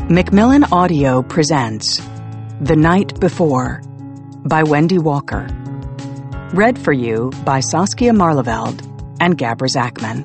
Macmillan Audio presents The Night Before by Wendy Walker. Read for you by Saskia Marleveld and Gabra Zachman.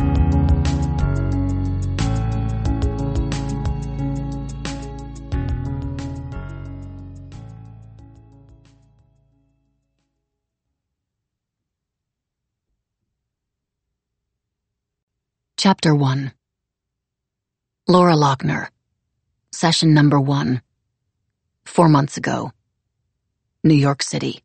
Chapter 1. Laura Lochner. Session number 1. 4 months ago. New York City.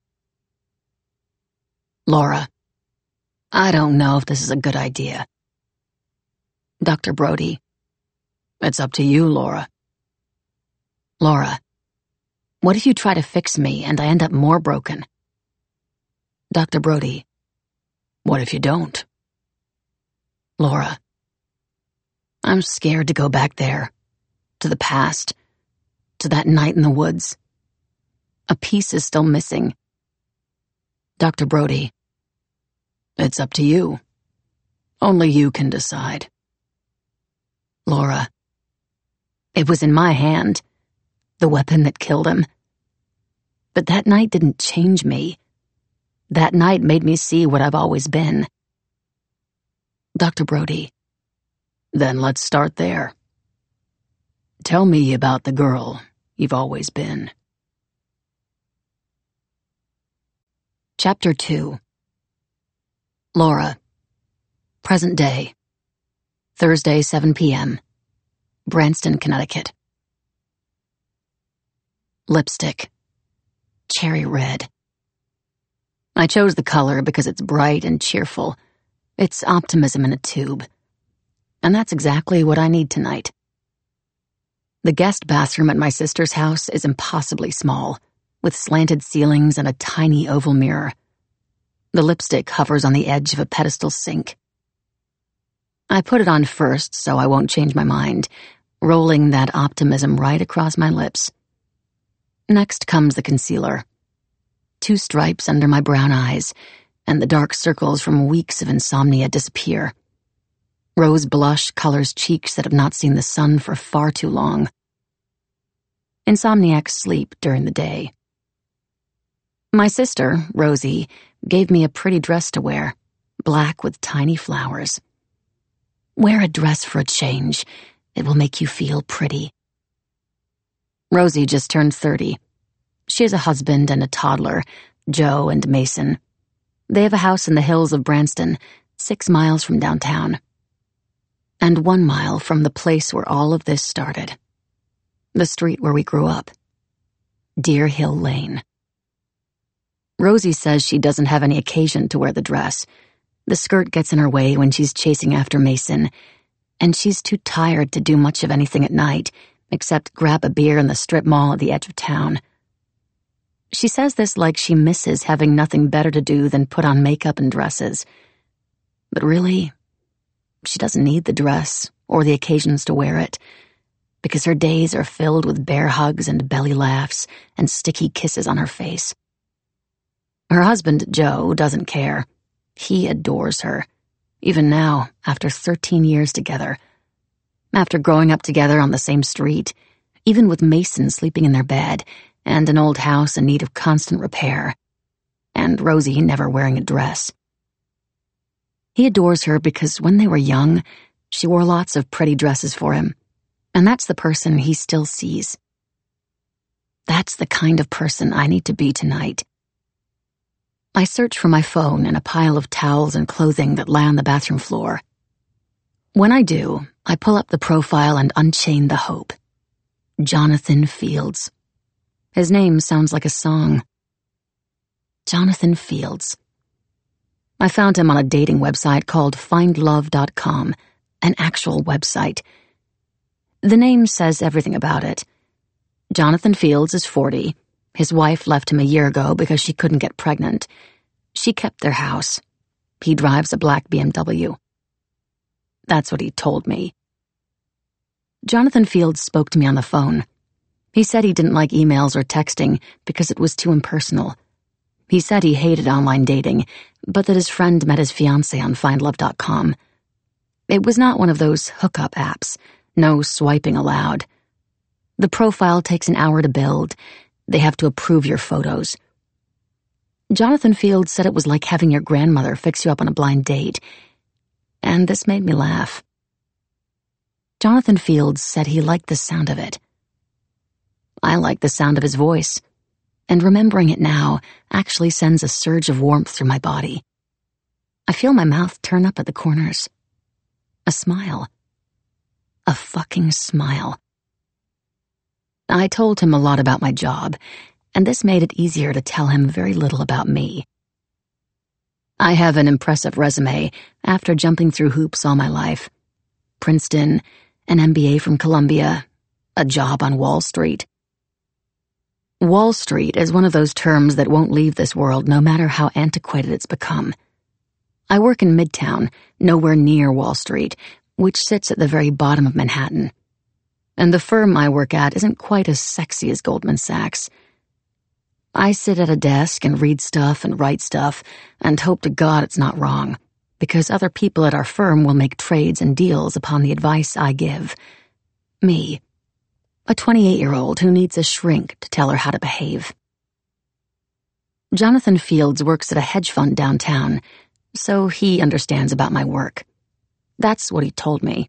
Laura. I don't know if this is a good idea. Dr. Brody. It's up to you, Laura. Laura. What if you try to fix me and I end up more broken? Dr. Brody. What if you don't? Laura. I'm scared to go back there, to the past, to that night in the woods. A piece is still missing. Dr. Brody. It's up to you. Only you can decide. Laura. It was in my hand, the weapon that killed him. But that night didn't change me. That night made me see what I've always been. Dr. Brody. Then let's start there. Tell me about the girl you've always been. Chapter 2. Laura. Present day. Thursday, 7 p.m. Branston, Connecticut. Lipstick. Cherry red. I chose the color because it's bright and cheerful. It's optimism in a tube. And that's exactly what I need tonight. The guest bathroom at my sister's house is impossibly small, with slanted ceilings and a tiny oval mirror. The lipstick hovers on the edge of a pedestal sink. I put it on first so I won't change my mind, rolling that optimism right across my lips. Next comes the concealer. 2 stripes under my brown eyes, and the dark circles from weeks of insomnia disappear. Rose blush colors cheeks that have not seen the sun for far too long. Insomniacs sleep during the day. My sister, Rosie, gave me a pretty dress to wear, black with tiny flowers. Wear a dress for a change. It will make you feel pretty. Rosie just turned 30. She has a husband and a toddler, Joe and Mason. They have a house in the hills of Branston, 6 miles from downtown. And 1 mile from the place where all of this started. The street where we grew up. Deer Hill Lane. Rosie says she doesn't have any occasion to wear the dress. The skirt gets in her way when she's chasing after Mason, and she's too tired to do much of anything at night, except grab a beer in the strip mall at the edge of town. She says this like she misses having nothing better to do than put on makeup and dresses. But really, she doesn't need the dress or the occasions to wear it, because her days are filled with bear hugs and belly laughs and sticky kisses on her face. Her husband, Joe, doesn't care. He adores her, even now, after 13 years together. After growing up together on the same street, even with Mason sleeping in their bed, and an old house in need of constant repair, and Rosie never wearing a dress. He adores her because when they were young, she wore lots of pretty dresses for him, and that's the person he still sees. That's the kind of person I need to be tonight. I search for my phone in a pile of towels and clothing that lie on the bathroom floor. When I do, I pull up the profile and unchain the hope. Jonathan Fields. His name sounds like a song. Jonathan Fields. I found him on a dating website called findlove.com, an actual website. The name says everything about it. Jonathan Fields is 40. His wife left him a year ago because she couldn't get pregnant. She kept their house. He drives a black BMW. That's what he told me. Jonathan Fields spoke to me on the phone. He said he didn't like emails or texting because it was too impersonal. He said he hated online dating, but that his friend met his fiancée on findlove.com. It was not one of those hookup apps, no swiping allowed, The profile takes an hour to build. They have to approve your photos. Jonathan Fields said it was like having your grandmother fix you up on a blind date, and this made me laugh. Jonathan Fields said he liked the sound of it. I like the sound of his voice, and remembering it now actually sends a surge of warmth through my body. I feel my mouth turn up at the corners. A smile. A fucking smile. I told him a lot about my job, and this made it easier to tell him very little about me. I have an impressive resume after jumping through hoops all my life. Princeton, an MBA from Columbia, a job on Wall Street. Wall Street is one of those terms that won't leave this world no matter how antiquated it's become. I work in Midtown, nowhere near Wall Street, which sits at the very bottom of Manhattan. And the firm I work at isn't quite as sexy as Goldman Sachs. I sit at a desk and read stuff and write stuff and hope to God it's not wrong, because other people at our firm will make trades and deals upon the advice I give. Me, a 28-year-old who needs a shrink to tell her how to behave. Jonathan Fields works at a hedge fund downtown, so he understands about my work. That's what he told me.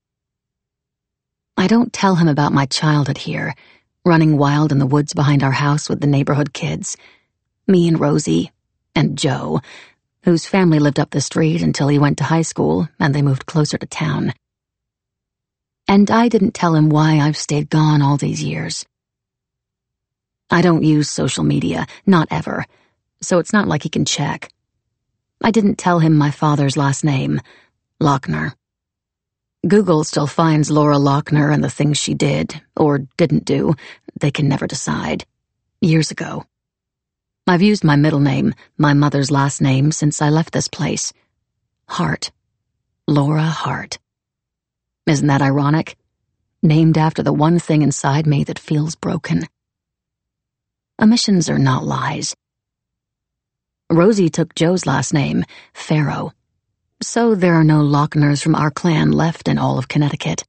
I don't tell him about my childhood here, running wild in the woods behind our house with the neighborhood kids. Me and Rosie, and Joe, whose family lived up the street until he went to high school and they moved closer to town. And I didn't tell him why I've stayed gone all these years. I don't use social media, not ever, so it's not like he can check. I didn't tell him my father's last name, Lochner. Google still finds Laura Lochner and the things she did, or didn't do, they can never decide, years ago. I've used my middle name, my mother's last name, since I left this place. Hart. Laura Hart. Isn't that ironic? Named after the one thing inside me that feels broken. Omissions are not lies. Rosie took Joe's last name, Farrow. So there are no Lochners from our clan left in all of Connecticut.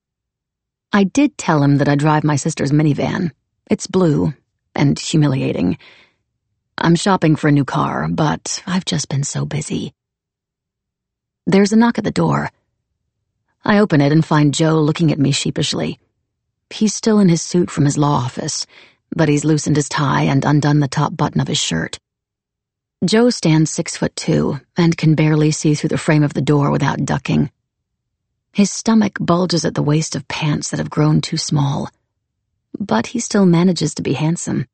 I did tell him that I drive my sister's minivan. It's blue and humiliating. I'm shopping for a new car, but I've just been so busy. There's a knock at the door. I open it and find Joe looking at me sheepishly. He's still in his suit from his law office, but he's loosened his tie and undone the top button of his shirt. Joe stands 6'2" and can barely see through the frame of the door without ducking. His stomach bulges at the waist of pants that have grown too small, but he still manages to be handsome.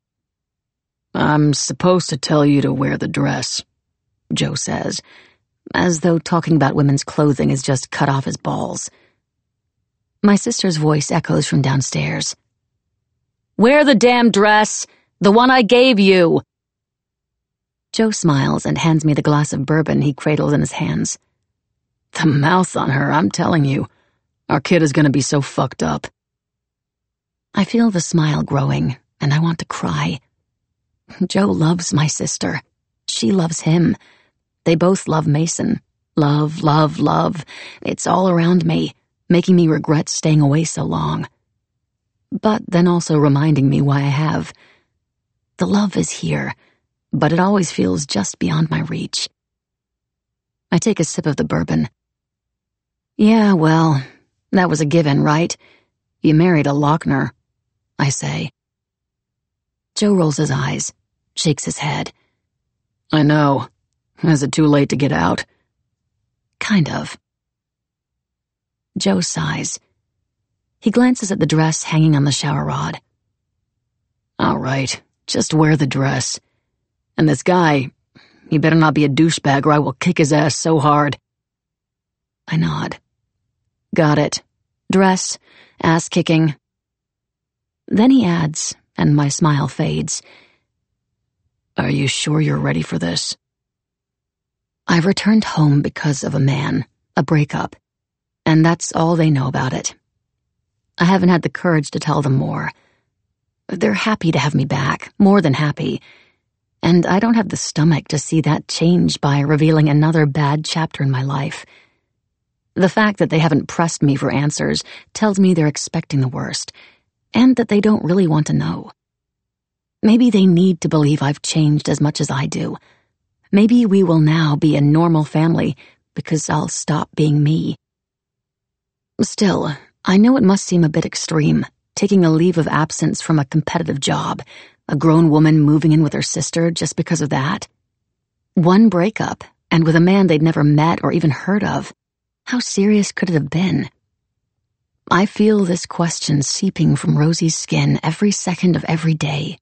"I'm supposed to tell you to wear the dress," Joe says, as though talking about women's clothing has just cut off his balls. My sister's voice echoes from downstairs. "Wear the damn dress! The one I gave you!" Joe smiles and hands me the glass of bourbon he cradles in his hands. The mouth on her, I'm telling you. Our kid is going to be so fucked up. I feel the smile growing, and I want to cry. Joe loves my sister. She loves him. They both love Mason. Love, love, love. It's all around me, making me regret staying away so long. But then also reminding me why I have. The love is here, but it always feels just beyond my reach. I take a sip of the bourbon. Yeah, well, that was a given, right? You married a Lochner, I say. Joe rolls his eyes, shakes his head. I know. Is it too late to get out? Kind of. Joe sighs. He glances at the dress hanging on the shower rod. All right, just wear the dress. And this guy, he better not be a douchebag or I will kick his ass so hard. I nod. Got it. Dress, ass kicking. Then he adds, and my smile fades. Are you sure you're ready for this? I've returned home because of a man, a breakup, and that's all they know about it. I haven't had the courage to tell them more. They're happy to have me back, more than happy, and I don't have the stomach to see that change by revealing another bad chapter in my life. The fact that they haven't pressed me for answers tells me they're expecting the worst, and that they don't really want to know. Maybe they need to believe I've changed as much as I do. Maybe we will now be a normal family because I'll stop being me. Still, I know it must seem a bit extreme, taking a leave of absence from a competitive job, a grown woman moving in with her sister just because of that. One breakup, and with a man they'd never met or even heard of. How serious could it have been? I feel this question seeping from Rosie's skin every second of every day.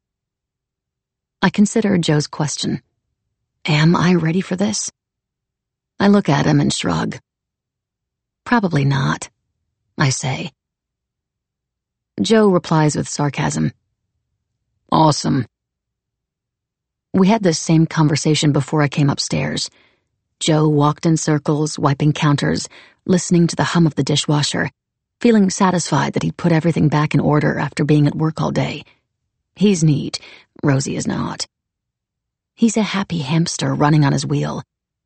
I consider Joe's question. Am I ready for this? I look at him and shrug. Probably not, I say. Joe replies with sarcasm. Awesome. We had this same conversation before I came upstairs. Joe walked in circles, wiping counters, listening to the hum of the dishwasher, feeling satisfied that he'd put everything back in order after being at work all day. He's neat, Rosie is not. He's a happy hamster running on his wheel.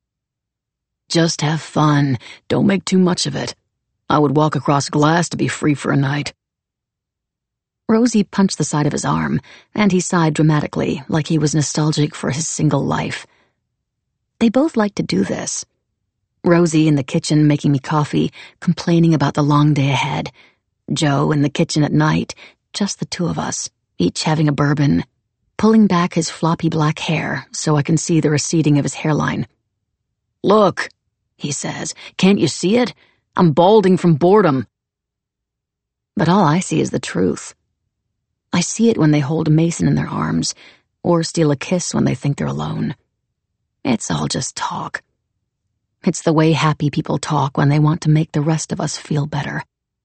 Just have fun, don't make too much of it. I would walk across glass to be free for a night. Rosie punched the side of his arm, and he sighed dramatically, like he was nostalgic for his single life. They both like to do this. Rosie in the kitchen making me coffee, complaining about the long day ahead. Joe in the kitchen at night, just the two of us, each having a bourbon, pulling back his floppy black hair so I can see the receding of his hairline. Look, he says, can't you see it? I'm balding from boredom. But all I see is the truth. I see it when they hold Mason in their arms, or steal a kiss when they think they're alone. It's all just talk. It's the way happy people talk when they want to make the rest of us feel better.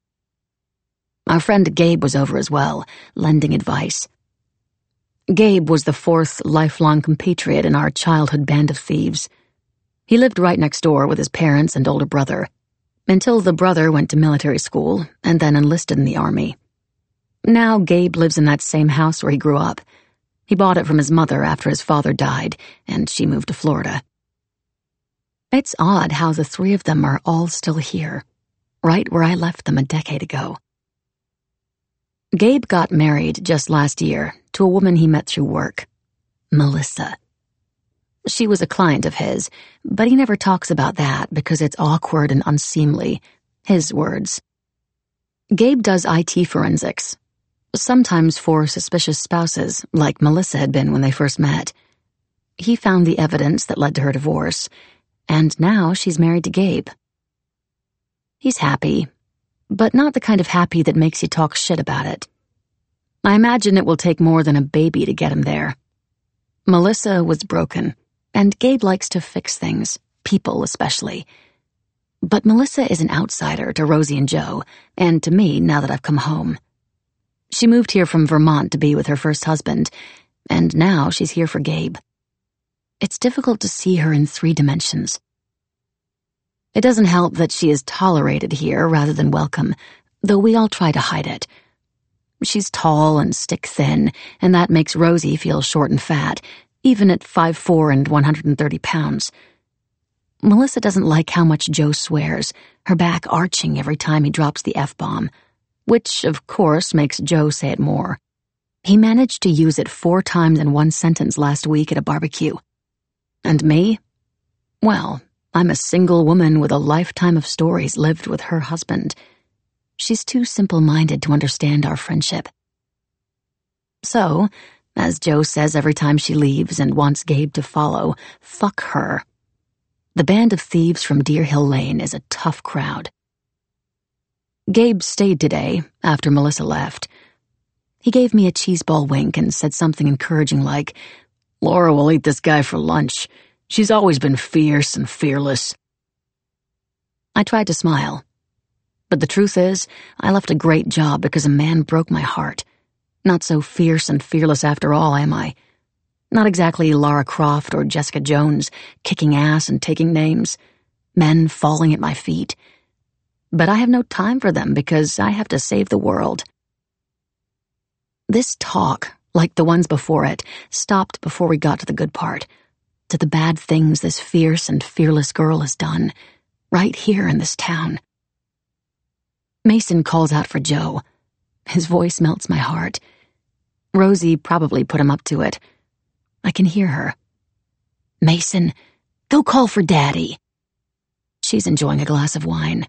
Our friend Gabe was over as well, lending advice. Gabe was the fourth lifelong compatriot in our childhood band of thieves. He lived right next door with his parents and older brother, until the brother went to military school and then enlisted in the army. Now Gabe lives in that same house where he grew up. He bought it from his mother after his father died, and she moved to Florida. It's odd how the three of them are all still here, right where I left them a decade ago. Gabe got married just last year to a woman he met through work, Melissa. She was a client of his, but he never talks about that because it's awkward and unseemly, his words. Gabe does IT forensics, sometimes for suspicious spouses, like Melissa had been when they first met. He found the evidence that led to her divorce, and now she's married to Gabe. He's happy, but not the kind of happy that makes you talk shit about it. I imagine it will take more than a baby to get him there. Melissa was broken, and Gabe likes to fix things, people especially. But Melissa is an outsider to Rosie and Joe, and to me now that I've come home. She moved here from Vermont to be with her first husband, and now she's here for Gabe. It's difficult to see her in 3 dimensions. It doesn't help that she is tolerated here rather than welcome, though we all try to hide it. She's tall and stick-thin, and that makes Rosie feel short and fat, even at 5'4" and 130 pounds. Melissa doesn't like how much Joe swears, her back arching every time he drops the F-bomb, which, of course, makes Joe say it more. He managed to use it 4 times in one sentence last week at a barbecue. And me? Well, I'm a single woman with a lifetime of stories lived with her husband. She's too simple-minded to understand our friendship. So, as Joe says every time she leaves and wants Gabe to follow, fuck her. The band of thieves from Deer Hill Lane is a tough crowd. Gabe stayed today, after Melissa left. He gave me a cheeseball wink and said something encouraging like, "Laura will eat this guy for lunch. She's always been fierce and fearless." I tried to smile. But the truth is, I left a great job because a man broke my heart. Not so fierce and fearless after all, am I? Not exactly Lara Croft or Jessica Jones, kicking ass and taking names. Men falling at my feet. But I have no time for them because I have to save the world. This talk, like the ones before it, stopped before we got to the good part, to the bad things this fierce and fearless girl has done, right here in this town. Mason calls out for Joe. His voice melts my heart. Rosie probably put him up to it. I can hear her. "Mason, go call for Daddy." She's enjoying a glass of wine.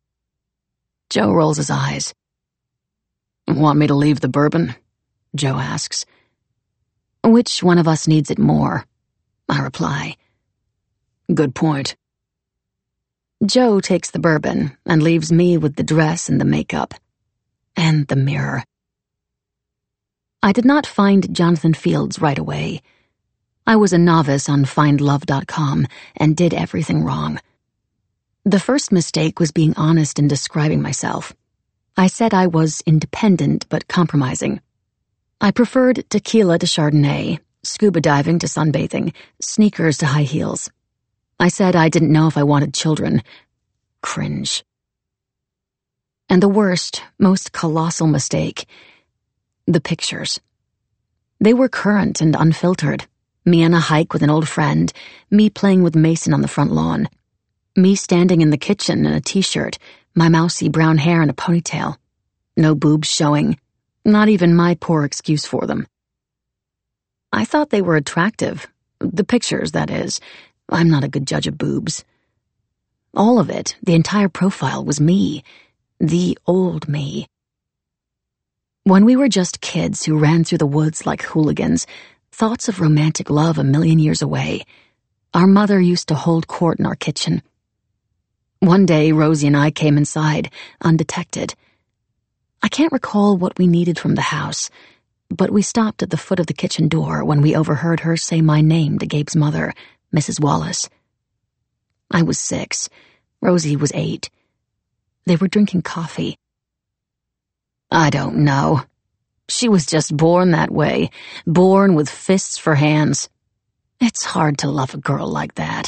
Joe rolls his eyes. "Want me to leave the bourbon?" Joe asks. "Which one of us needs it more?" I reply. "Good point." Joe takes the bourbon and leaves me with the dress and the makeup. And the mirror. I did not find Jonathan Fields right away. I was a novice on findlove.com and did everything wrong. The first mistake was being honest in describing myself. I said I was independent but compromising. I preferred tequila to Chardonnay, scuba diving to sunbathing, sneakers to high heels. I said I didn't know if I wanted children. Cringe. And the worst, most colossal mistake, the pictures. They were current and unfiltered. Me on a hike with an old friend, me playing with Mason on the front lawn, me standing in the kitchen in a t-shirt, my mousy brown hair in a ponytail. No boobs showing, not even my poor excuse for them. I thought they were attractive. The pictures, that is. I'm not a good judge of boobs. All of it, the entire profile, was me. The old me. When we were just kids who ran through the woods like hooligans, thoughts of romantic love a million years away, our mother used to hold court in our kitchen. One day, Rosie and I came inside, undetected. I can't recall what we needed from the house, but we stopped at the foot of the kitchen door when we overheard her say my name to Gabe's mother, Mrs. Wallace. I was 6. Rosie was 8. They were drinking coffee. I don't know. She was just born that way, born with fists for hands. It's hard to love a girl like that.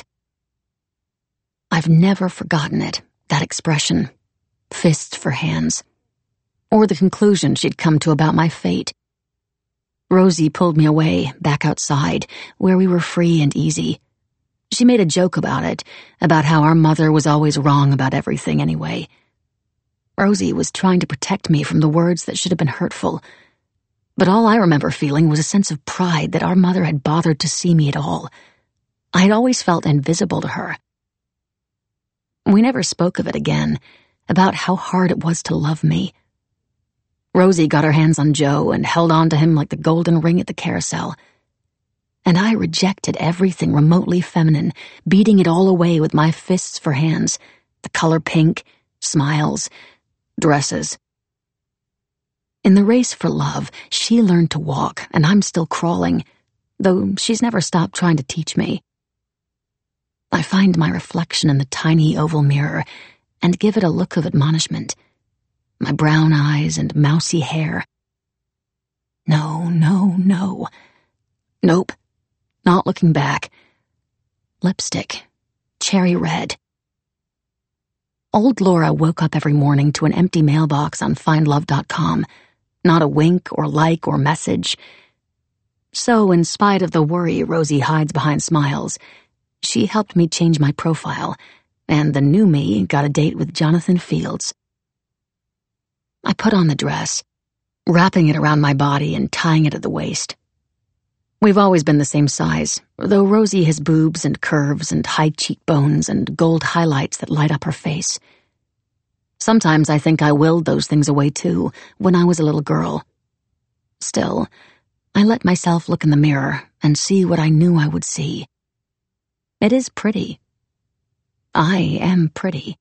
I've never forgotten it, that expression, fists for hands, or the conclusion she'd come to about my fate. Rosie pulled me away, back outside, where we were free and easy. She made a joke about it, about how our mother was always wrong about everything anyway. Rosie was trying to protect me from the words that should have been hurtful, but all I remember feeling was a sense of pride that our mother had bothered to see me at all. I had always felt invisible to her. We never spoke of it again, about how hard it was to love me. Rosie got her hands on Joe and held on to him like the golden ring at the carousel. And I rejected everything remotely feminine, beating it all away with my fists for hands, the color pink, smiles, dresses. In the race for love, she learned to walk, and I'm still crawling, though she's never stopped trying to teach me. I find my reflection in the tiny oval mirror and give it a look of admonishment. My brown eyes and mousy hair. No, no, no. Nope. Not looking back. Lipstick. Cherry red. Old Laura woke up every morning to an empty mailbox on findlove.com. Not a wink or like or message. So, in spite of the worry Rosie hides behind smiles, she helped me change my profile, and the new me got a date with Jonathan Fields. I put on the dress, wrapping it around my body and tying it at the waist. We've always been the same size, though Rosie has boobs and curves and high cheekbones and gold highlights that light up her face. Sometimes I think I willed those things away too, when I was a little girl. Still, I let myself look in the mirror and see what I knew I would see. It is pretty. I am pretty.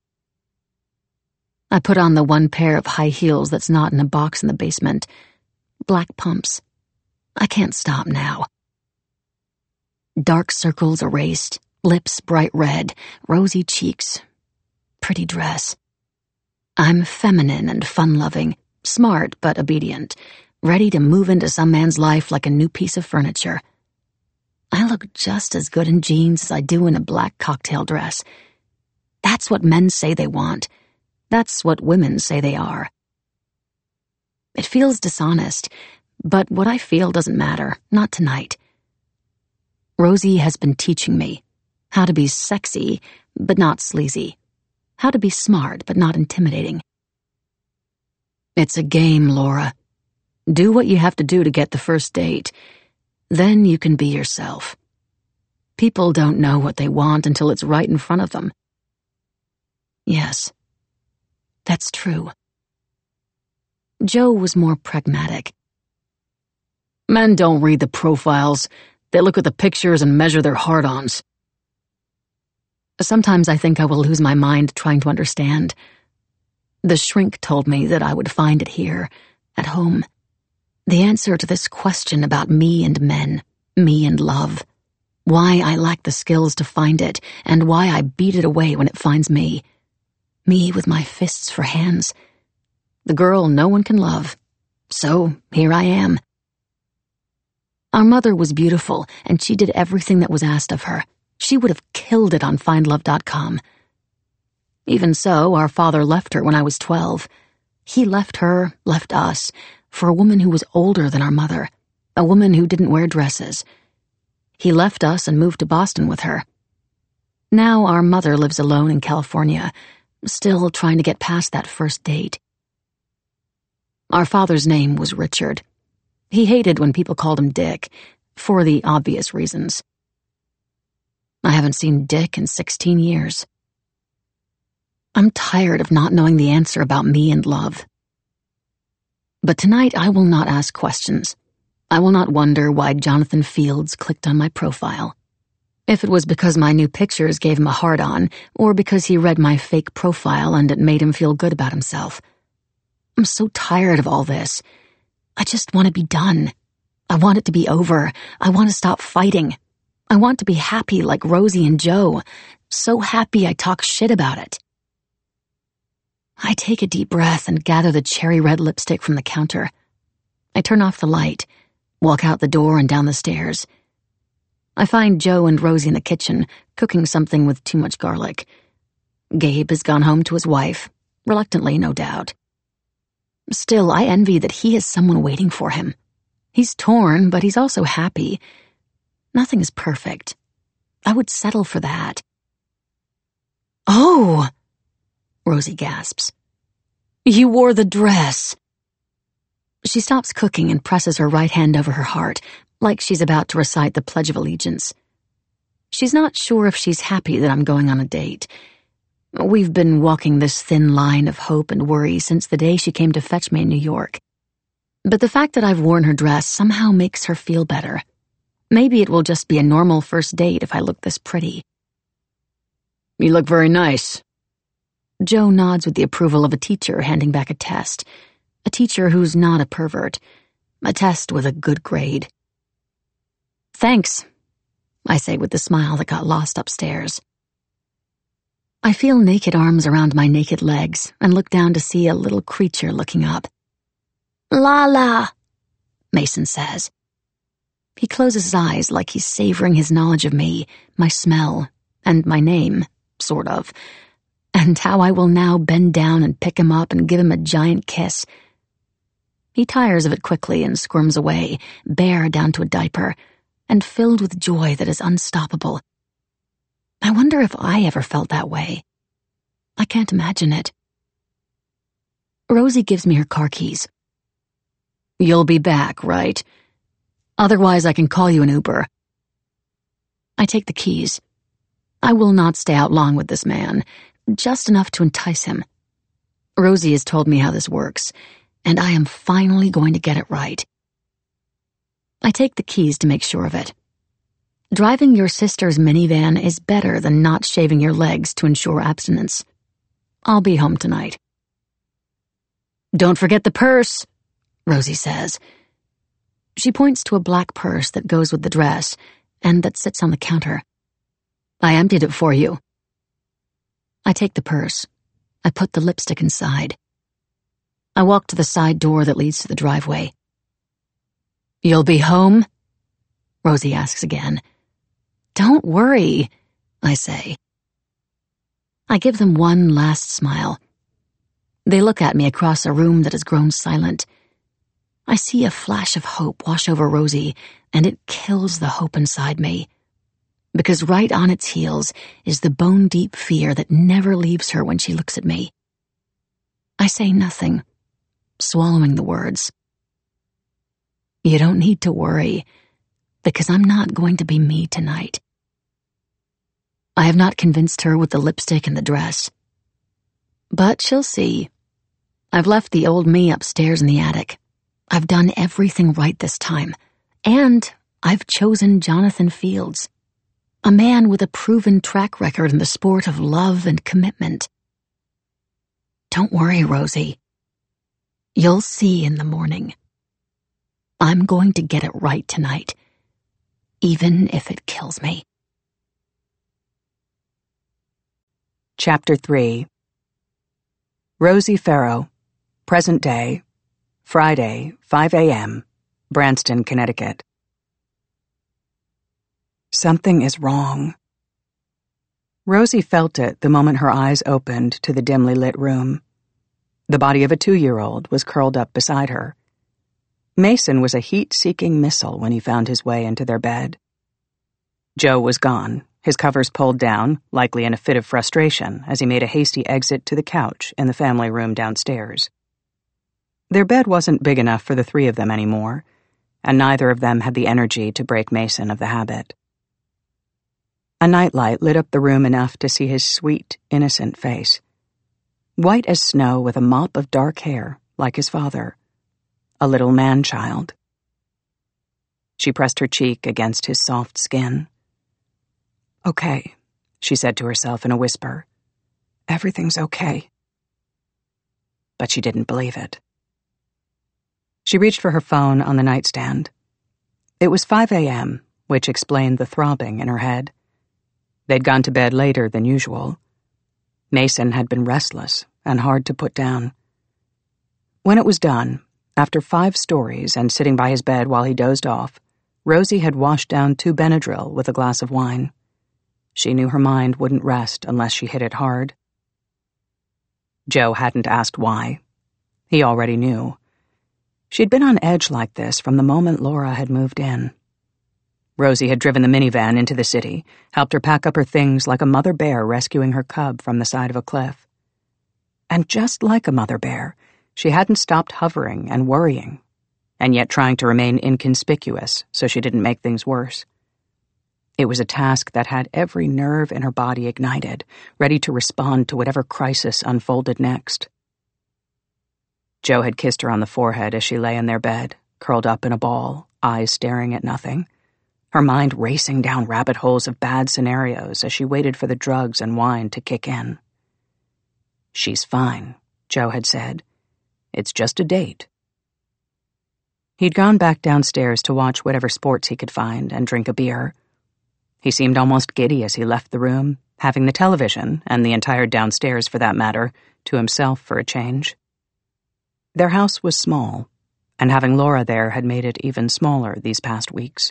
I put on the one pair of high heels that's not in a box in the basement. Black pumps. I can't stop now. Dark circles erased, lips bright red, rosy cheeks. Pretty dress. I'm feminine and fun-loving, smart but obedient, ready to move into some man's life like a new piece of furniture. I look just as good in jeans as I do in a black cocktail dress. That's what men say they want. That's what women say they are. It feels dishonest, but what I feel doesn't matter, not tonight. Rosie has been teaching me how to be sexy, but not sleazy. How to be smart, but not intimidating. It's a game, Laura. Do what you have to do to get the first date. Then you can be yourself. People don't know what they want until it's right in front of them. Yes, that's true. Joe was more pragmatic. Men don't read the profiles. They look at the pictures and measure their hard-ons. Sometimes I think I will lose my mind trying to understand. The shrink told me that I would find it here, at home. The answer to this question about me and men, me and love. Why I lack the skills to find it, and why I beat it away when it finds me. Me with my fists for hands. The girl no one can love. So here I am. Our mother was beautiful, and she did everything that was asked of her. She would have killed it on findlove.com. Even so, our father left her when I was 12. He left her, left us, for a woman who was older than our mother, a woman who didn't wear dresses. He left us and moved to Boston with her. Now our mother lives alone in California, still trying to get past that first date. Our father's name was Richard. He hated when people called him Dick, for the obvious reasons. I haven't seen Dick in 16 years. I'm tired of not knowing the answer about me and love. But tonight I will not ask questions. I will not wonder why Jonathan Fields clicked on my profile. If it was because my new pictures gave him a hard-on, or because he read my fake profile and it made him feel good about himself. I'm so tired of all this. I just want to be done. I want it to be over. I want to stop fighting. I want to be happy like Rosie and Joe. So happy I talk shit about it. I take a deep breath and gather the cherry red lipstick from the counter. I turn off the light, walk out the door and down the stairs. I find Joe and Rosie in the kitchen, cooking something with too much garlic. Gabe has gone home to his wife, reluctantly, no doubt. Still, I envy that he has someone waiting for him. He's torn, but he's also happy. Nothing is perfect. I would settle for that. Oh! Rosie gasps. You wore the dress. She stops cooking and presses her right hand over her heart, like she's about to recite the Pledge of Allegiance. She's not sure if she's happy that I'm going on a date. We've been walking this thin line of hope and worry since the day she came to fetch me in New York. But the fact that I've worn her dress somehow makes her feel better. Maybe it will just be a normal first date if I look this pretty. You look very nice. Joe nods with the approval of a teacher handing back a test. A teacher who's not a pervert. A test with a good grade. Thanks, I say with the smile that got lost upstairs. I feel naked arms around my naked legs and look down to see a little creature looking up. Lala, Mason says. He closes his eyes like he's savoring his knowledge of me, my smell, and my name, sort of, and how I will now bend down and pick him up and give him a giant kiss. He tires of it quickly and squirms away, bare down to a diaper, and filled with joy that is unstoppable. I wonder if I ever felt that way. I can't imagine it. Rosie gives me her car keys. You'll be back, right? Otherwise I can call you an Uber. I take the keys. I will not stay out long with this man, just enough to entice him. Rosie has told me how this works, and I am finally going to get it right. I take the keys to make sure of it. Driving your sister's minivan is better than not shaving your legs to ensure abstinence. I'll be home tonight. Don't forget the purse, Rosie says. She points to a black purse that goes with the dress and that sits on the counter. I emptied it for you. I take the purse. I put the lipstick inside. I walk to the side door that leads to the driveway. You'll be home? Rosie asks again. Don't worry, I say. I give them one last smile. They look at me across a room that has grown silent. I see a flash of hope wash over Rosie, and it kills the hope inside me. Because right on its heels is the bone-deep fear that never leaves her when she looks at me. I say nothing. swallowing the words. You don't need to worry, because I'm not going to be me tonight. I have not convinced her with the lipstick and the dress. But she'll see. I've left the old me upstairs in the attic. I've done everything right this time. And I've chosen Jonathan Fields, a man with a proven track record in the sport of love and commitment. Don't worry, Rosie. You'll see in the morning. I'm going to get it right tonight, even if it kills me. Chapter 3. Rosie Farrow, present day, Friday, 5 a.m., Branston, Connecticut. Something is wrong. Rosie felt it the moment her eyes opened to the dimly lit room. The body of a 2-year-old was curled up beside her. Mason was a heat-seeking missile when he found his way into their bed. Joe was gone, his covers pulled down, likely in a fit of frustration, as he made a hasty exit to the couch in the family room downstairs. Their bed wasn't big enough for the 3 of them anymore, and neither of them had the energy to break Mason of the habit. A nightlight lit up the room enough to see his sweet, innocent face. White as snow with a mop of dark hair, like his father. A little man-child. She pressed her cheek against his soft skin. Okay, she said to herself in a whisper. Everything's okay. But she didn't believe it. She reached for her phone on the nightstand. It was 5 a.m., which explained the throbbing in her head. They'd gone to bed later than usual. Mason had been restless and hard to put down. When it was done, after 5 stories and sitting by his bed while he dozed off, Rosie had washed down 2 Benadryl with a glass of wine. She knew her mind wouldn't rest unless she hit it hard. Joe hadn't asked why. He already knew. She'd been on edge like this from the moment Laura had moved in. Rosie had driven the minivan into the city, helped her pack up her things like a mother bear rescuing her cub from the side of a cliff. And just like a mother bear, she hadn't stopped hovering and worrying, and yet trying to remain inconspicuous so she didn't make things worse. It was a task that had every nerve in her body ignited, ready to respond to whatever crisis unfolded next. Joe had kissed her on the forehead as she lay in their bed, curled up in a ball, eyes staring at nothing, her mind racing down rabbit holes of bad scenarios as she waited for the drugs and wine to kick in. She's fine, Joe had said. It's just a date. He'd gone back downstairs to watch whatever sports he could find and drink a beer. He seemed almost giddy as he left the room, having the television, and the entire downstairs for that matter, to himself for a change. Their house was small, and having Laura there had made it even smaller these past weeks.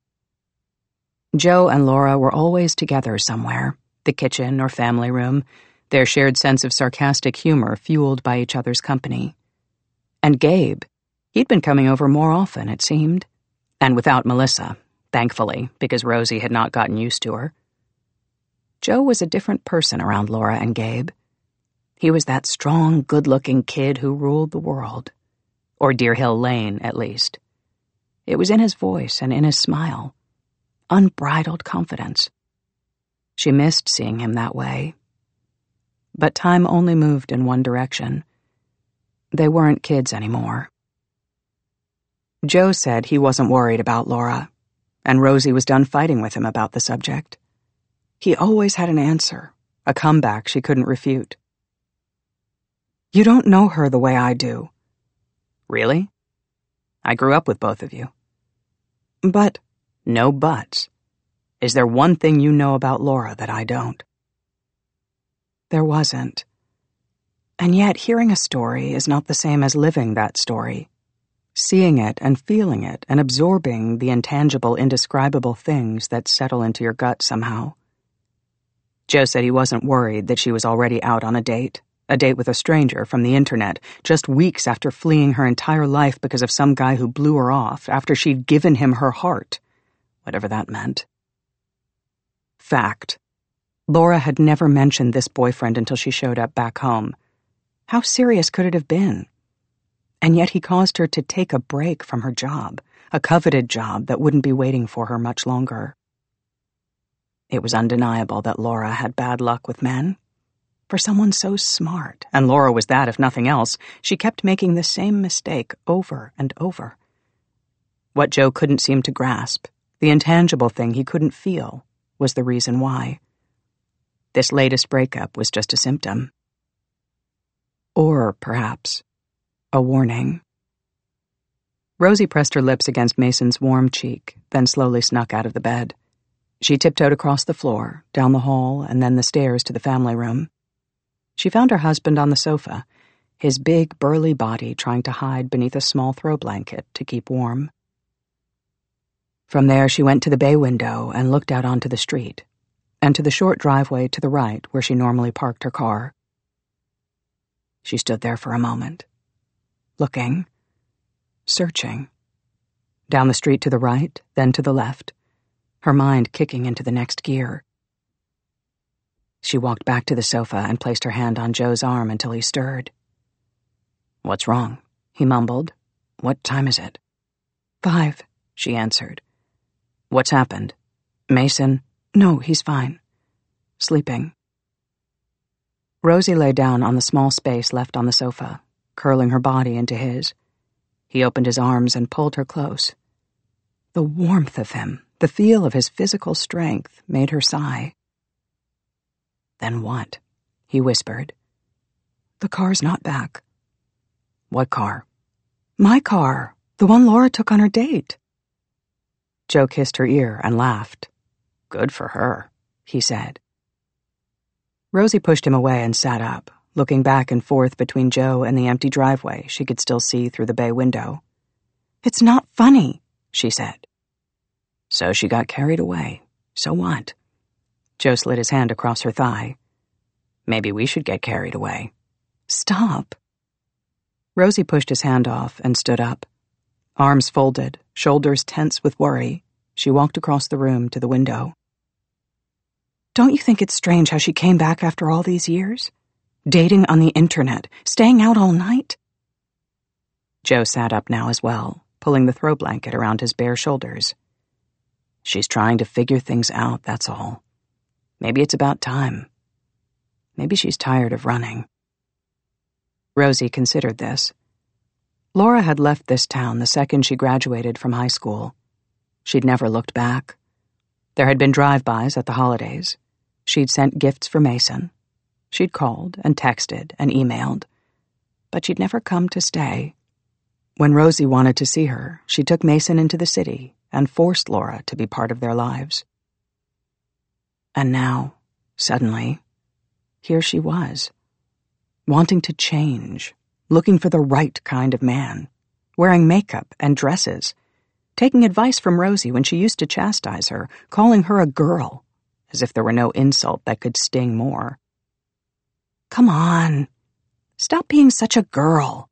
Joe and Laura were always together somewhere, the kitchen or family room, their shared sense of sarcastic humor fueled by each other's company. And Gabe, he'd been coming over more often, it seemed, and without Melissa, thankfully, because Rosie had not gotten used to her. Joe was a different person around Laura and Gabe. He was that strong, good-looking kid who ruled the world. Or Deer Hill Lane, at least. It was in his voice and in his smile. Unbridled confidence. She missed seeing him that way. But time only moved in one direction. They weren't kids anymore. Joe said he wasn't worried about Laura, and Rosie was done fighting with him about the subject. He always had an answer, a comeback she couldn't refute. You don't know her the way I do. Really? I grew up with both of you. But, no buts. Is there one thing you know about Laura that I don't? There wasn't. And yet hearing a story is not the same as living that story. Seeing it and feeling it and absorbing the intangible, indescribable things that settle into your gut somehow. Joe said he wasn't worried that she was already out on a date with a stranger from the internet, just weeks after fleeing her entire life because of some guy who blew her off after she'd given him her heart, whatever that meant. Fact. Laura had never mentioned this boyfriend until she showed up back home. How serious could it have been? And yet he caused her to take a break from her job, a coveted job that wouldn't be waiting for her much longer. It was undeniable that Laura had bad luck with men. For someone so smart, and Laura was that if nothing else, she kept making the same mistake over and over. What Joe couldn't seem to grasp, the intangible thing he couldn't feel, was the reason why. This latest breakup was just a symptom. Or, perhaps, a warning. Rosie pressed her lips against Mason's warm cheek, then slowly snuck out of the bed. She tiptoed across the floor, down the hall, and then the stairs to the family room. She found her husband on the sofa, his big, burly body trying to hide beneath a small throw blanket to keep warm. From there, she went to the bay window and looked out onto the street, and to the short driveway to the right where she normally parked her car. She stood there for a moment, looking, searching. Down the street to the right, then to the left, her mind kicking into the next gear. She walked back to the sofa and placed her hand on Joe's arm until he stirred. "What's wrong?" he mumbled. "What time is it?" 5, she answered. "What's happened? Mason?" "No, he's fine. Sleeping." Rosie lay down on the small space left on the sofa, curling her body into his. He opened his arms and pulled her close. The warmth of him, the feel of his physical strength, made her sigh. "Then what?" he whispered. "The car's not back." "What car?" "My car, the one Laura took on her date." Joe kissed her ear and laughed. "Good for her," he said. Rosie pushed him away and sat up, looking back and forth between Joe and the empty driveway she could still see through the bay window. "It's not funny," she said. So she got carried away. So what? Joe slid his hand across her thigh. "Maybe we should get carried away." "Stop." Rosie pushed his hand off and stood up. Arms folded, shoulders tense with worry, she walked across the room to the window. "Don't you think it's strange how she came back after all these years? Dating on the internet, staying out all night?" Joe sat up now as well, pulling the throw blanket around his bare shoulders. "She's trying to figure things out, that's all. Maybe it's about time. Maybe she's tired of running." Rosie considered this. Laura had left this town the second she graduated from high school. She'd never looked back. There had been drive-bys at the holidays. She'd sent gifts for Mason. She'd called and texted and emailed. But she'd never come to stay. When Rosie wanted to see her, she took Mason into the city and forced Laura to be part of their lives. And now, suddenly, here she was, wanting to change, looking for the right kind of man, wearing makeup and dresses, taking advice from Rosie when she used to chastise her, calling her a girl, as if there were no insult that could sting more. "Come on, stop being such a girl."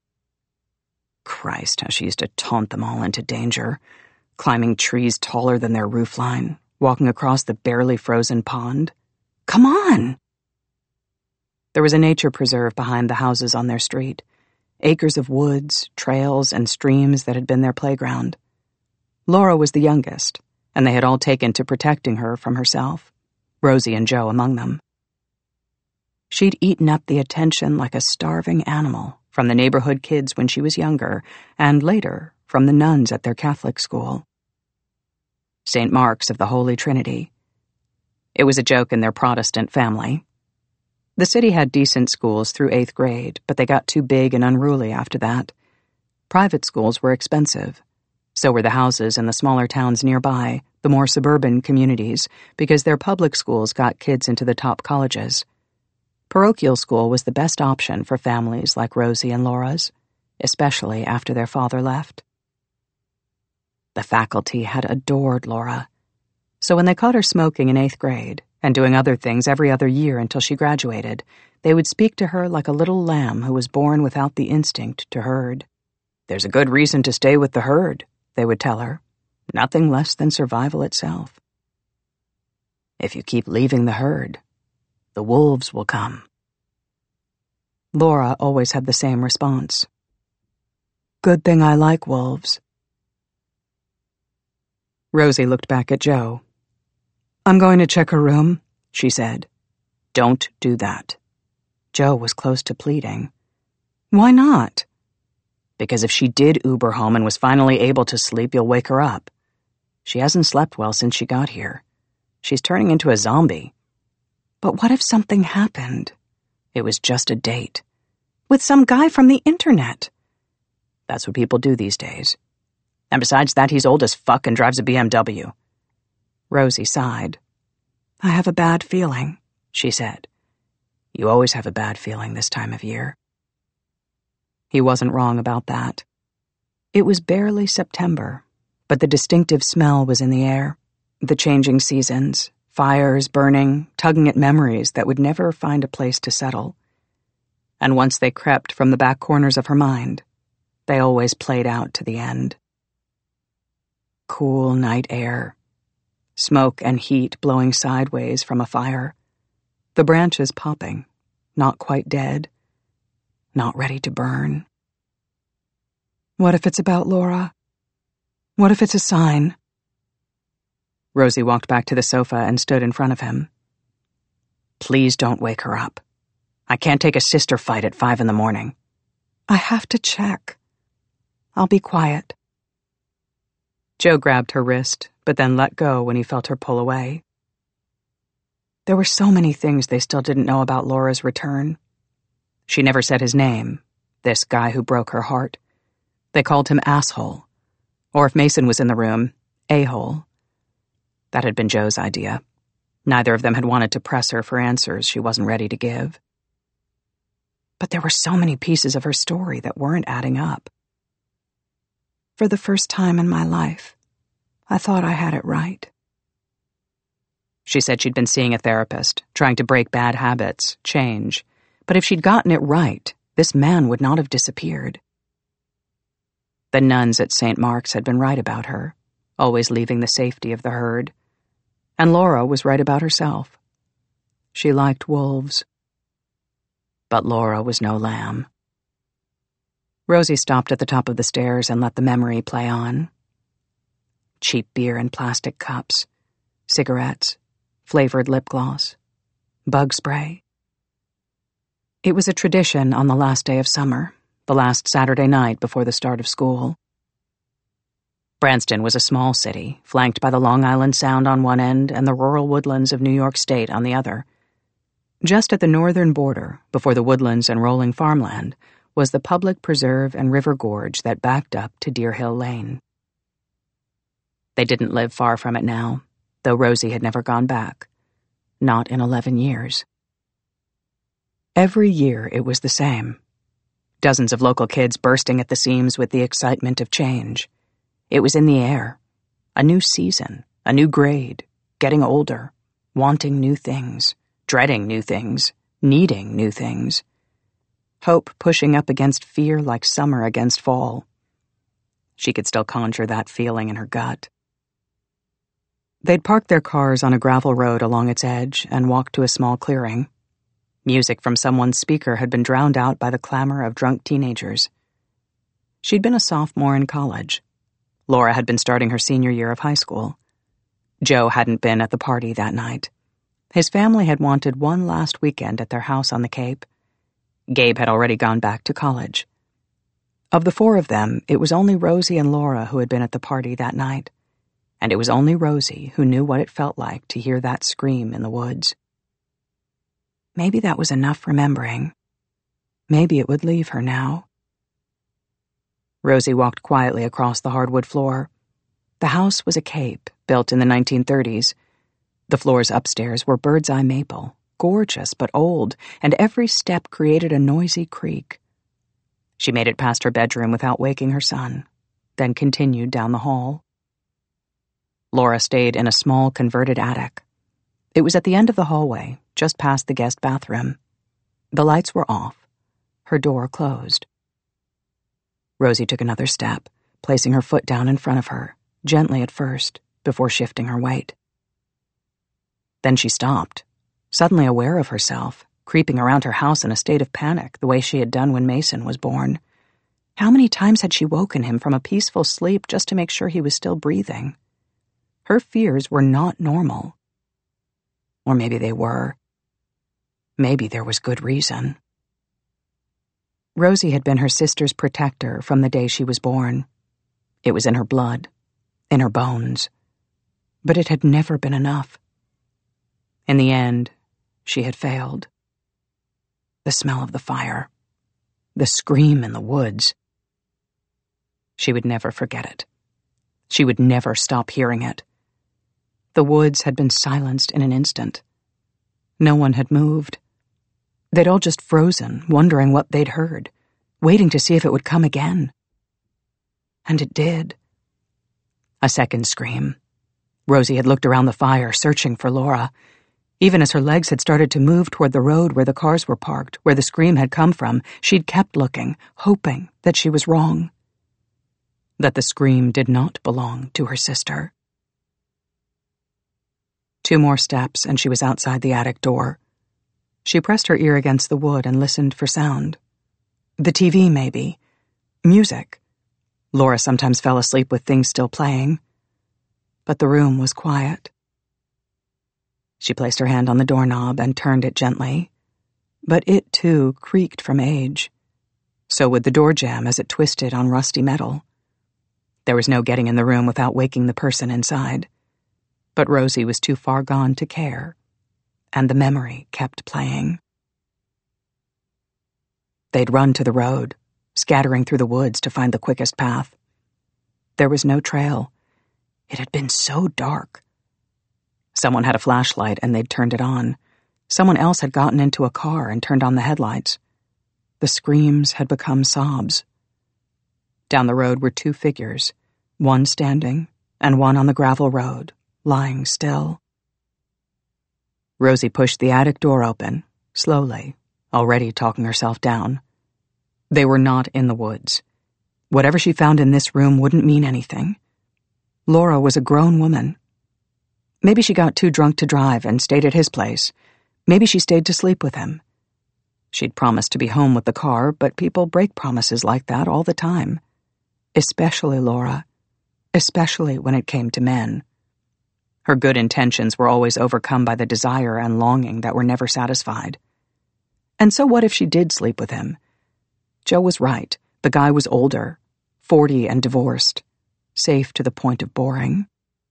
Christ, how she used to taunt them all into danger, climbing trees taller than their roofline, walking across the barely frozen pond. Come on! There was a nature preserve behind the houses on their street, acres of woods, trails, and streams that had been their playground. Laura was the youngest, and they had all taken to protecting her from herself, Rosie and Joe among them. She'd eaten up the attention like a starving animal from the neighborhood kids when she was younger, and later from the nuns at their Catholic school. St. Mark's of the Holy Trinity. It was a joke in their Protestant family. The city had decent schools through 8th grade, but they got too big and unruly after that. Private schools were expensive. So were the houses in the smaller towns nearby, the more suburban communities, because their public schools got kids into the top colleges. Parochial school was the best option for families like Rosie and Laura's, especially after their father left. The faculty had adored Laura. So when they caught her smoking in 8th grade, and doing other things every other year until she graduated, they would speak to her like a little lamb who was born without the instinct to herd. "There's a good reason to stay with the herd," they would tell her. "Nothing less than survival itself. If you keep leaving the herd, the wolves will come." Laura always had the same response. Good thing I like wolves. Rosie looked back at Joe. I'm going to check her room, she said. Don't do that. Joe was close to pleading. Why not? Because if she did Uber home and was finally able to sleep, you'll wake her up. She hasn't slept well since she got here. She's turning into a zombie. But what if something happened? It was just a date. With some guy from the internet. That's what people do these days. And besides that, he's old as fuck and drives a BMW. Rosie sighed. I have a bad feeling, she said. You always have a bad feeling this time of year. He wasn't wrong about that. It was barely September, but the distinctive smell was in the air. The changing seasons, fires burning, tugging at memories that would never find a place to settle. And once they crept from the back corners of her mind, they always played out to the end. Cool night air. Smoke and heat blowing sideways from a fire. The branches popping, not quite dead, not ready to burn. What if it's about Laura? What if it's a sign? Rosie walked back to the sofa and stood in front of him. Please don't wake her up. I can't take a sister fight at 5 a.m. I have to check. I'll be quiet. Joe grabbed her wrist, but then let go when he felt her pull away. There were so many things they still didn't know about Laura's return. She never said his name, this guy who broke her heart. They called him asshole. Or if Mason was in the room, a-hole. That had been Joe's idea. Neither of them had wanted to press her for answers she wasn't ready to give. But there were so many pieces of her story that weren't adding up. For the first time in my life, I thought I had it right. She said she'd been seeing a therapist, trying to break bad habits, change. But if she'd gotten it right, this man would not have disappeared. The nuns at St. Mark's had been right about her, always leaving the safety of the herd. And Laura was right about herself. She liked wolves. But Laura was no lamb. Rosie stopped at the top of the stairs and let the memory play on. Cheap beer in plastic cups, cigarettes, flavored lip gloss, bug spray. It was a tradition on the last day of summer, the last Saturday night before the start of school. Branston was a small city, flanked by the Long Island Sound on one end and the rural woodlands of New York State on the other. Just at the northern border, before the woodlands and rolling farmland, was the public preserve and river gorge that backed up to Deer Hill Lane. They didn't live far from it now, though Rosie had never gone back. Not in 11 years. Every year it was the same. Dozens of local kids bursting at the seams with the excitement of change. It was in the air. A new season, a new grade, getting older, wanting new things, dreading new things, needing new things. Hope pushing up against fear like summer against fall. She could still conjure that feeling in her gut. They'd parked their cars on a gravel road along its edge and walked to a small clearing. Music from someone's speaker had been drowned out by the clamor of drunk teenagers. She'd been a sophomore in college. Laura had been starting her senior year of high school. Joe hadn't been at the party that night. His family had wanted one last weekend at their house on the Cape. Gabe had already gone back to college. Of the four of them, it was only Rosie and Laura who had been at the party that night. And it was only Rosie who knew what it felt like to hear that scream in the woods. Maybe that was enough remembering. Maybe it would leave her now. Rosie walked quietly across the hardwood floor. The house was a cape, built in the 1930s. The floors upstairs were bird's-eye maple, gorgeous but old, and every step created a noisy creak. She made it past her bedroom without waking her son, then continued down the hall. Laura stayed in a small converted attic. It was at the end of the hallway, just past the guest bathroom. The lights were off, her door closed. Rosie took another step, placing her foot down in front of her, gently at first, before shifting her weight. Then she stopped, suddenly aware of herself, creeping around her house in a state of panic the way she had done when Mason was born. How many times had she woken him from a peaceful sleep just to make sure he was still breathing? Her fears were not normal. Or maybe they were. Maybe there was good reason. Rosie had been her sister's protector from the day she was born. It was in her blood, in her bones. But it had never been enough. In the end, she had failed. The smell of the fire, the scream in the woods. She would never forget it. She would never stop hearing it. The woods had been silenced in an instant. No one had moved. They'd all just frozen, wondering what they'd heard, waiting to see if it would come again. And it did. A second scream. Rosie had looked around the fire, searching for Laura. Even as her legs had started to move toward the road where the cars were parked, where the scream had come from, she'd kept looking, hoping that she was wrong. That the scream did not belong to her sister. 2 more steps and she was outside the attic door. She pressed her ear against the wood and listened for sound. The TV, maybe. Music. Laura sometimes fell asleep with things still playing. But the room was quiet. She placed her hand on the doorknob and turned it gently. But it, too, creaked from age. So would the door jamb as it twisted on rusty metal. There was no getting in the room without waking the person inside. But Rosie was too far gone to care. And the memory kept playing. They'd run to the road, scattering through the woods to find the quickest path. There was no trail. It had been so dark. Someone had a flashlight and they'd turned it on. Someone else had gotten into a car and turned on the headlights. The screams had become sobs. Down the road were 2 figures, one standing and one on the gravel road, lying still. Rosie pushed the attic door open, slowly, already talking herself down. They were not in the woods. Whatever she found in this room wouldn't mean anything. Laura was a grown woman. Maybe she got too drunk to drive and stayed at his place. Maybe she stayed to sleep with him. She'd promised to be home with the car, but people break promises like that all the time. Especially Laura. Especially when it came to men. Her good intentions were always overcome by the desire and longing that were never satisfied. And so what if she did sleep with him? Joe was right. The guy was older, 40 and divorced, safe to the point of boring.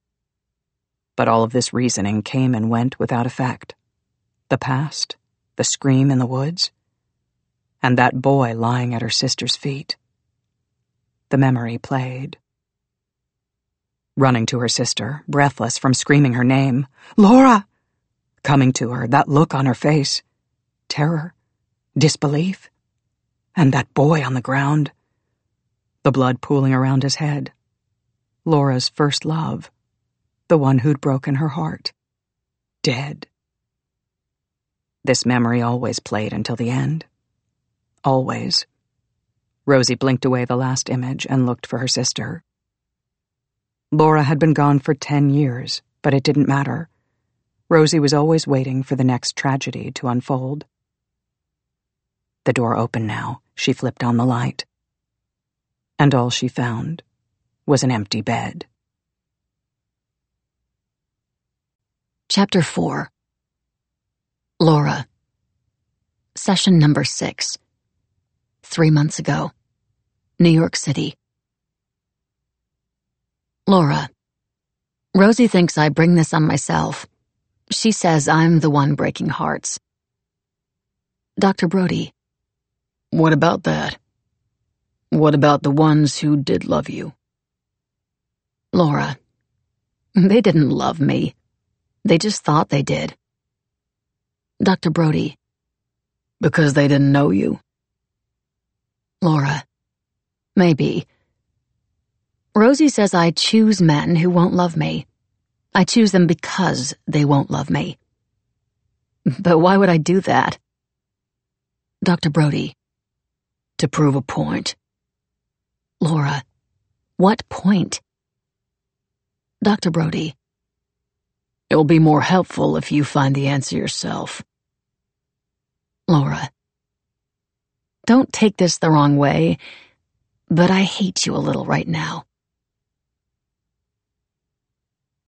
But all of this reasoning came and went without effect. The past, the scream in the woods, and that boy lying at her sister's feet. The memory played. Running to her sister, breathless from screaming her name, "Laura!" Coming to her, that look on her face. Terror, disbelief, and that boy on the ground. The blood pooling around his head. Laura's first love, the one who'd broken her heart. Dead. This memory always played until the end. Always. Rosie blinked away the last image and looked for her sister. Laura had been gone for 10 years, but it didn't matter. Rosie was always waiting for the next tragedy to unfold. The door opened now. She flipped on the light. And all she found was an empty bed. Chapter 4. Laura. Session number 6. 3 months ago. New York City. Laura. Rosie thinks I bring this on myself. She says I'm the one breaking hearts. Dr. Brody. What about that? What about the ones who did love you? Laura. They didn't love me. They just thought they did. Dr. Brody. Because they didn't know you? Laura. Maybe. Rosie says I choose men who won't love me. I choose them because they won't love me. But why would I do that? Dr. Brody. To prove a point. Laura. What point? Dr. Brody. It will be more helpful if you find the answer yourself. Laura. Don't take this the wrong way. but I hate you a little right now.